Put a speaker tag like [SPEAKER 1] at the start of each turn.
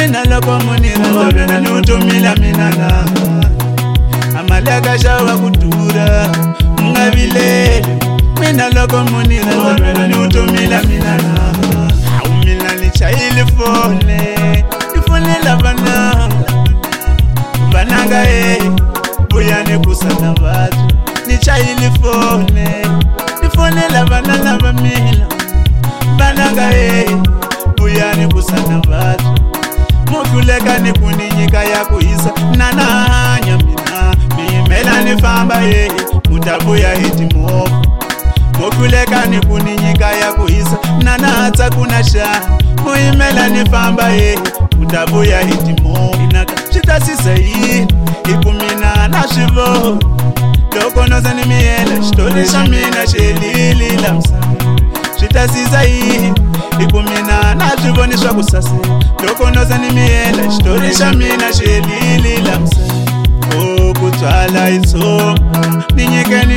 [SPEAKER 1] mina loko munirhandzavena ni utumila mina la amali akashava kudura munga vileli mina loko munirhandzavena ni utumila mina la mina ni chayile fone ifonela vananga buyani kusana vatu ni chayile fone ifonela vananga va mina vananga buyani kusana vatu mukuleka ni kuninyika ya kuhisa nananya mina mimela ni famba mutabuya hitimo mukuleka ni kuninyika ya kuhisa nanatsa kuna sha muimela ni famba mutabuya hitimo inaka chitasisa ikumina na shivo loko noza ni miela shitole shamina shelili lamsa chitasisa ikumina na shivo ni shwa kusase loko noza ni miela shitole shamina shelili lamsa kutwala isoma ninyike